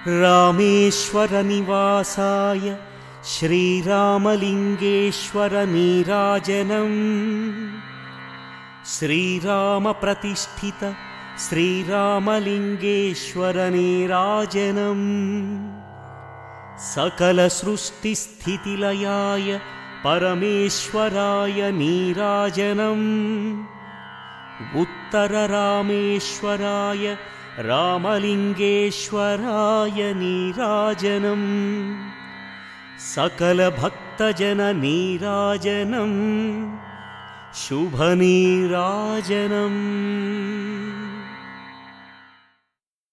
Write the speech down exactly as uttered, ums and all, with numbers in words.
रामेश्वरनिवासाय श्रीरामलिङ्गेश्वर नीराजनम् श्रीरामप्रतिष्ठित श्रीरामलिङ्गेश्वर नीराजनम् सकलसृष्टिस्थितिलयाय परमेश्वराय नीराजनम् उत्तररामेश्वराय रामलिङ्गेश्वराय नीराजनम् सकलभक्तजन नीराजनम् शुभनीराजनम्।